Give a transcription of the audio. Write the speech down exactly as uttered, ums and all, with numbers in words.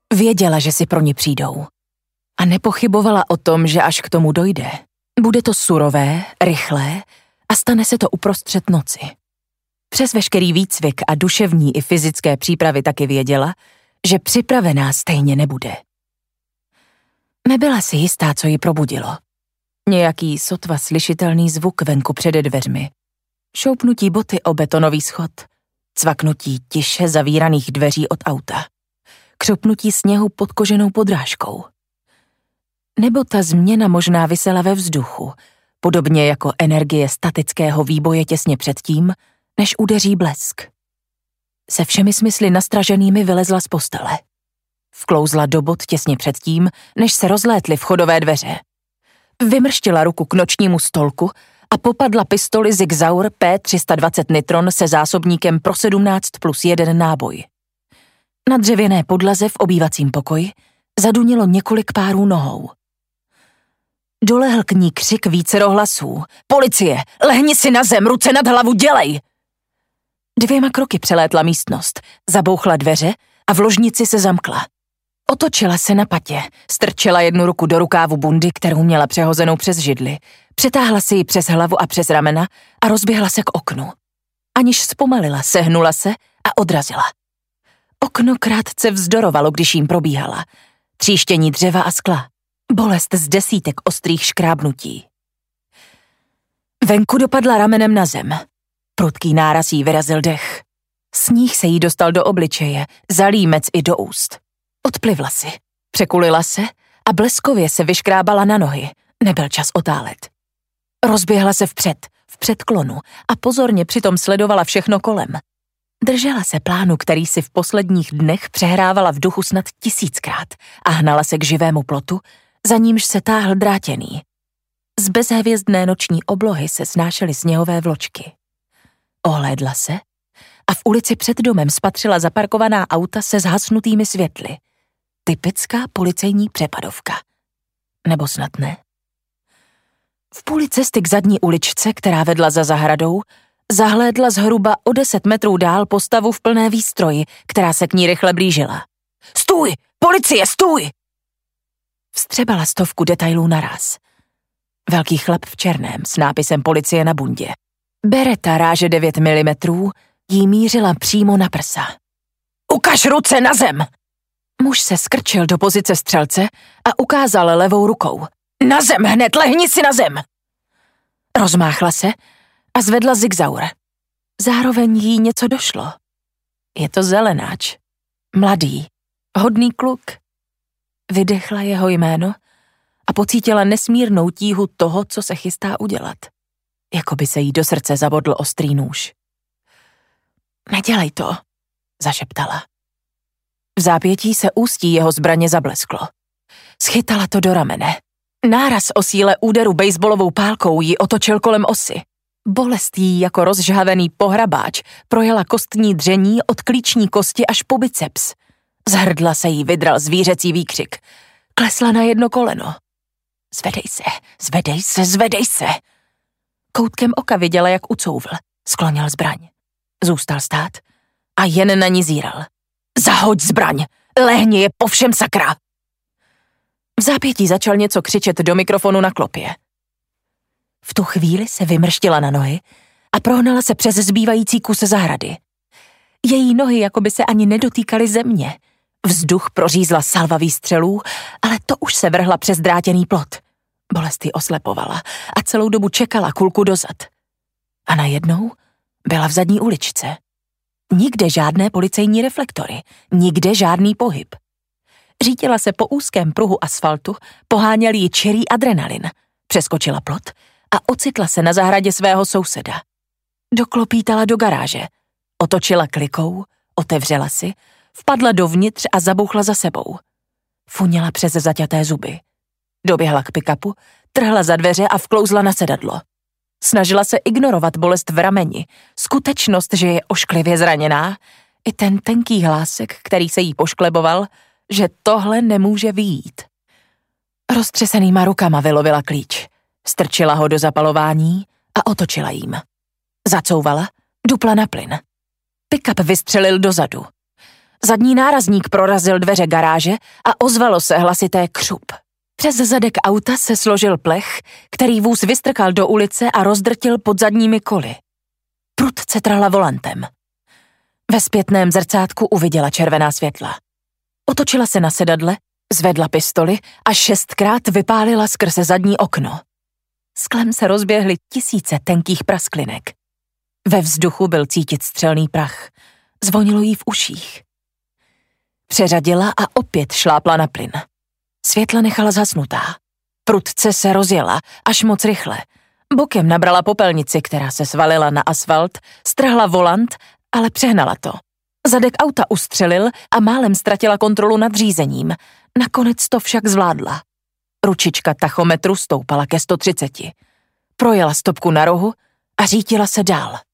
Věděla, že si pro ní přijdou. A nepochybovala o tom, že až k tomu dojde, bude to surové, rychlé a stane se to uprostřed noci. Přes veškerý výcvik a duševní i fyzické přípravy taky věděla, že připravená stejně nebude. Nebyla si jistá, co ji probudilo. Nějaký sotva slyšitelný zvuk venku přede dveřmi. Šoupnutí boty o betonový schod. Cvaknutí tiše zavíraných dveří od auta. Křupnutí sněhu pod koženou podrážkou. Nebo ta změna možná visela ve vzduchu, podobně jako energie statického výboje těsně předtím, než udeří blesk. Se všemi smysly nastraženými vylezla z postele. Vklouzla do bot těsně předtím, než se rozlétly vchodové dveře. Vymrštila ruku k nočnímu stolku a popadla pistoli Sig Sauer P tři sta dvacet Nitron se zásobníkem pro sedmnáct plus jeden náboj. Na dřevěné podlaze v obývacím pokoji zadunilo několik párů nohou. Dolehl k ní křik vícero hlasů. Policie, lehni si na zem, ruce nad hlavu, dělej! Dvěma kroky přelétla místnost, zabouchla dveře a v ložnici se zamkla. Otočila se na patě, strčila jednu ruku do rukávu bundy, kterou měla přehozenou přes židli, přetáhla si ji přes hlavu a přes ramena a rozběhla se k oknu. Aniž zpomalila, sehnula se a odrazila. Okno krátce vzdorovalo, když jim probíhala. Tříštění dřeva a skla. Bolest z desítek ostrých škrábnutí. Venku dopadla ramenem na zem. Prudký náraz jí vyrazil dech. Sníh se jí dostal do obličeje, zalímec i do úst. Odplivla si, překulila se a bleskově se vyškrábala na nohy. Nebyl čas otálet. Rozběhla se vpřed, v předklonu a pozorně přitom sledovala všechno kolem. Držela se plánu, který si v posledních dnech přehrávala v duchu snad tisíckrát a hnala se k živému plotu, za nímž se táhl drátěný. Z bezhvězdné noční oblohy se snášely sněhové vločky. Ohlédla se a v ulici před domem spatřila zaparkovaná auta se zhasnutými světly. Typická policejní přepadovka. Nebo snad ne? V půli cesty k zadní uličce, která vedla za zahradou, zahlédla zhruba o deset metrů dál postavu v plné výstroji, která se k ní rychle blížila. Stůj! Policie, stůj! Vstřebala stovku detailů naraz. Velký chlap v černém s nápisem policie na bundě. Bereta ráže devět milimetrů jí mířila přímo na prsa. Ukaž ruce na zem! Muž se skrčil do pozice střelce a ukázal levou rukou. Na zem hned, lehni si na zem! Rozmáchla se a zvedla Sig Sauer. Zároveň jí něco došlo. Je to zelenáč. Mladý, hodný kluk. Vydechla jeho jméno a pocítila nesmírnou tíhu toho, co se chystá udělat. Jako by se jí do srdce zabodl ostrý nůž. Nedělej to, zašeptala. V zápětí se ústí jeho zbraně zablesklo. Schytala to do ramene. Náraz o síle úderu bejsbolovou pálkou ji otočil kolem osy. Bolest jí jako rozžhavený pohrabáč projela kostní dření od klíční kosti až po biceps. Z hrdla se jí vydral zvířecí výkřik. Klesla na jedno koleno. Zvedej se, zvedej se, zvedej se. Koutkem oka viděla, jak ucouvl. Sklonil zbraň. Zůstal stát a jen na ní zíral. Zahoď zbraň, lehni je po všem, sakra. V zápětí začal něco křičet do mikrofonu na klopě. V tu chvíli se vymrštila na nohy a prohnala se přes zbývající kus zahrady. Její nohy jako by se ani nedotýkaly země. Vzduch prořízla salva výstřelů, ale to už se vrhla přes drátěný plot. Bolest ji oslepovala a celou dobu čekala kulku dozad. A najednou byla v zadní uličce. Nikde žádné policejní reflektory, nikde žádný pohyb. Řítila se po úzkém pruhu asfaltu, poháněl ji čirý adrenalin. Přeskočila plot a ocitla se na zahradě svého souseda. Doklopítala do garáže, otočila klikou, otevřela si, vpadla dovnitř a zabouchla za sebou. Funěla přes zaťaté zuby. Doběhla k pick-upu, trhla za dveře a vklouzla na sedadlo. Snažila se ignorovat bolest v rameni, skutečnost, že je ošklivě zraněná, i ten tenký hlásek, který se jí poškleboval, že tohle nemůže vyjít. Roztřesenýma rukama vylovila klíč, strčila ho do zapalování a otočila jím. Zacouvala, dupla na plyn. Pick-up vystřelil dozadu. Zadní nárazník prorazil dveře garáže a ozvalo se hlasité křup. Přes zadek auta se složil plech, který vůz vystrkal do ulice a rozdrtil pod zadními koly. Prudce trhla volantem. Ve zpětném zrcátku uviděla červená světla. Otočila se na sedadle, zvedla pistoli a šestkrát vypálila skrze zadní okno. Sklem se rozběhly tisíce tenkých prasklinek. Ve vzduchu byl cítit střelný prach. Zvonilo jí v uších. Přeřadila a opět šlápla na plyn. Světla nechala zhasnutá. Prudce se rozjela, až moc rychle. Bokem nabrala popelnici, která se svalila na asfalt, strhla volant, ale přehnala to. Zadek auta ustřelil a málem ztratila kontrolu nad řízením. Nakonec to však zvládla. Ručička tachometru stoupala ke sto třiceti. Projela stopku na rohu a řítila se dál.